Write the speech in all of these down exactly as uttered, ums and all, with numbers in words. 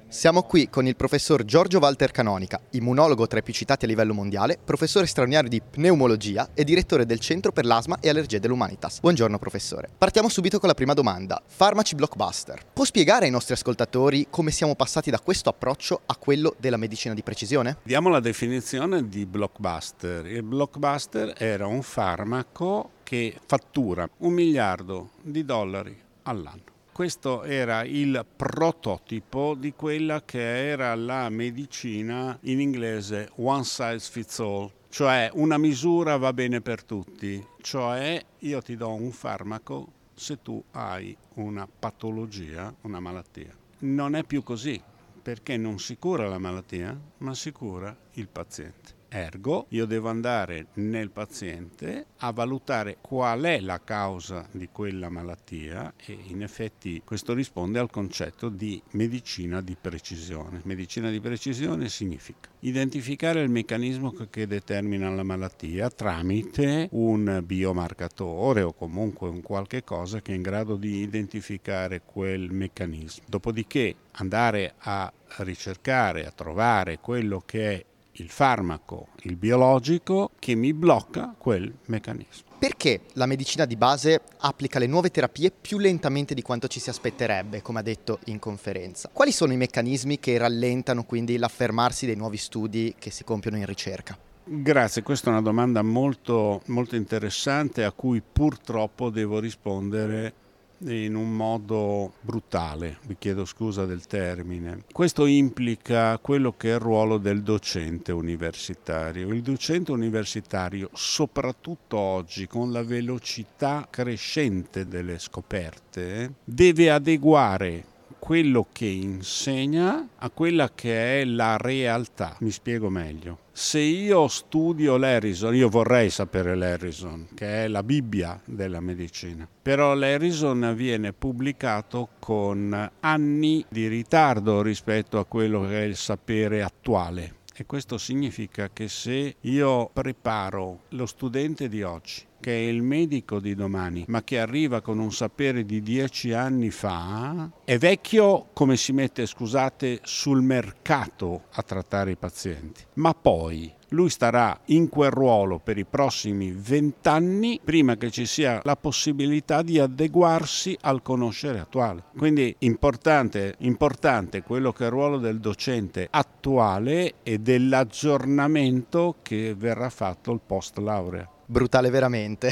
Siamo qui con il professor Giorgio Walter Canonica, immunologo tra i più citati a livello mondiale, professore straordinario di pneumologia e direttore del Centro per l'Asma e Allergie dell'Humanitas. Buongiorno professore. Partiamo subito con la prima domanda. Farmaci blockbuster. Può spiegare ai nostri ascoltatori come siamo passati da questo approccio a quello della medicina di precisione? Diamo la definizione di blockbuster. Il blockbuster era un farmaco che fattura un miliardo di dollari all'anno. Questo era il prototipo di quella che era la medicina in inglese one size fits all, cioè una misura va bene per tutti, cioè io ti do un farmaco se tu hai una patologia, una malattia. Non è più così, perché non si cura la malattia, ma si cura il paziente. Ergo, io devo andare nel paziente a valutare qual è la causa di quella malattia e in effetti questo risponde al concetto di medicina di precisione. Medicina di precisione significa identificare il meccanismo che determina la malattia tramite un biomarcatore o comunque un qualche cosa che è in grado di identificare quel meccanismo. Dopodiché andare a ricercare, a trovare quello che è il farmaco, il biologico, che mi blocca quel meccanismo. Perché la medicina di base applica le nuove terapie più lentamente di quanto ci si aspetterebbe, come ha detto in conferenza? Quali sono i meccanismi che rallentano quindi l'affermarsi dei nuovi studi che si compiono in ricerca? Grazie, questa è una domanda molto, molto interessante a cui purtroppo devo rispondere in un modo brutale, vi chiedo scusa del termine. Questo implica quello che è il ruolo del docente universitario. Il docente universitario, soprattutto oggi, con la velocità crescente delle scoperte, deve adeguare quello che insegna a quella che è la realtà. Mi spiego meglio. Se io studio l'Harrison, io vorrei sapere l'Harrison, che è la Bibbia della medicina, però l'Harrison viene pubblicato con anni di ritardo rispetto a quello che è il sapere attuale. E questo significa che se io preparo lo studente di oggi, che è il medico di domani, ma che arriva con un sapere di dieci anni fa, è vecchio come si mette, scusate, sul mercato a trattare i pazienti. Ma poi lui starà in quel ruolo per i prossimi vent'anni prima che ci sia la possibilità di adeguarsi al conoscere attuale. Quindi importante, importante quello che è il ruolo del docente attuale e dell'aggiornamento che verrà fatto il post laurea. Brutale veramente,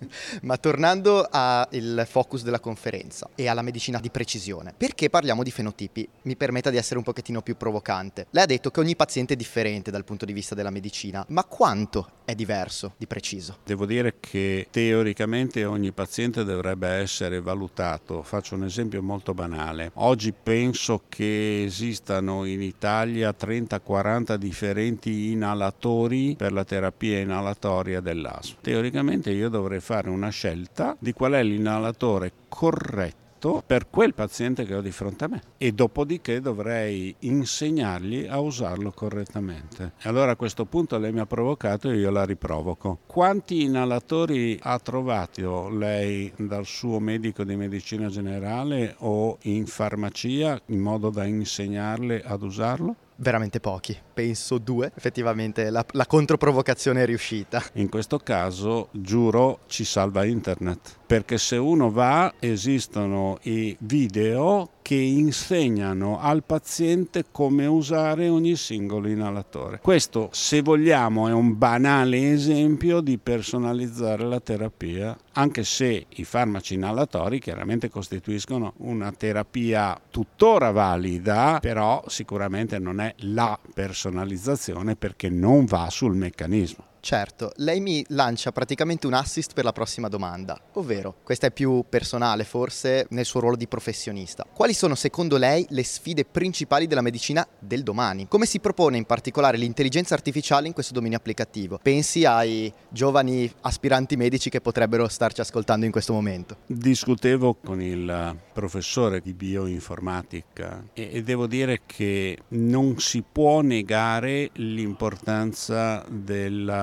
ma tornando al focus della conferenza e alla medicina di precisione, perché parliamo di fenotipi? Mi permetta di essere un pochettino più provocante. Lei ha detto che ogni paziente è differente dal punto di vista della medicina, ma quanto è diverso di preciso? Devo dire che teoricamente ogni paziente dovrebbe essere valutato. Faccio un esempio molto banale. Oggi penso che esistano in Italia trenta quaranta differenti inalatori per la terapia inalatoria dell'asma. Teoricamente io dovrei fare una scelta di qual è l'inalatore corretto per quel paziente che ho di fronte a me e dopodiché dovrei insegnargli a usarlo correttamente. E allora a questo punto lei mi ha provocato e io la riprovoco. Quanti inalatori ha trovato lei dal suo medico di medicina generale o in farmacia in modo da insegnarle ad usarlo? Veramente pochi, penso due. Effettivamente la, la controprovocazione è riuscita. In questo caso, giuro, ci salva internet, perché se uno va, esistono i video che insegnano al paziente come usare ogni singolo inalatore. Questo, se vogliamo, è un banale esempio di personalizzare la terapia, anche se i farmaci inalatori chiaramente costituiscono una terapia tuttora valida, però sicuramente non è la personalizzazione perché non va sul meccanismo. Certo, lei mi lancia praticamente un assist per la prossima domanda, ovvero, questa è più personale forse nel suo ruolo di professionista. Quali sono secondo lei le sfide principali della medicina del domani? Come si propone in particolare l'intelligenza artificiale in questo dominio applicativo? Pensi ai giovani aspiranti medici che potrebbero starci ascoltando in questo momento. Discutevo con il professore di bioinformatica e devo dire che non si può negare l'importanza della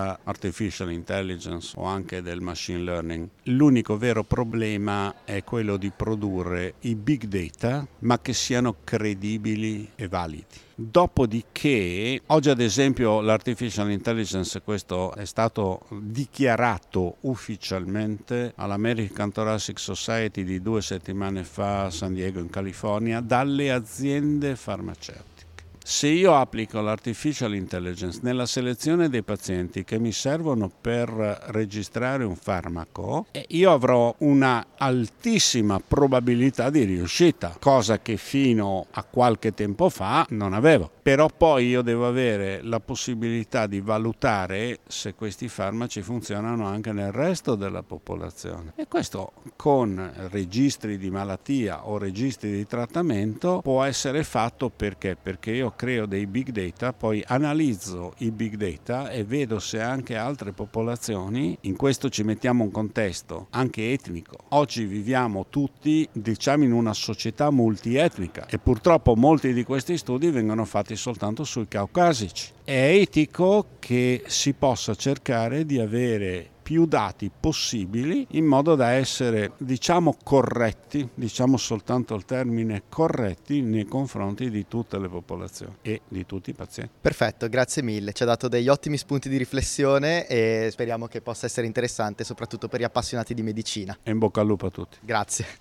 della artificial intelligence o anche del machine learning. L'unico vero problema è quello di produrre i big data, ma che siano credibili e validi. Dopodiché, oggi ad esempio l'artificial intelligence, questo è stato dichiarato ufficialmente all'American Thoracic Society di due settimane fa a San Diego in California dalle aziende farmaceutiche. Se io applico l'artificial intelligence nella selezione dei pazienti che mi servono per registrare un farmaco, io avrò una altissima probabilità di riuscita, cosa che fino a qualche tempo fa non avevo. Però poi io devo avere la possibilità di valutare se questi farmaci funzionano anche nel resto della popolazione. E questo con registri di malattia o registri di trattamento può essere fatto perché? Perché io creo dei big data, poi analizzo i big data e vedo se anche altre popolazioni, in questo ci mettiamo un contesto anche etnico. Oggi viviamo tutti, diciamo, in una società multietnica e purtroppo molti di questi studi vengono fatti soltanto sui caucasici. È etico che si possa cercare di avere più dati possibili in modo da essere, diciamo, corretti, diciamo soltanto il termine corretti nei confronti di tutte le popolazioni e di tutti i pazienti. Perfetto, grazie mille, ci ha dato degli ottimi spunti di riflessione e speriamo che possa essere interessante soprattutto per gli appassionati di medicina. E in bocca al lupo a tutti. Grazie.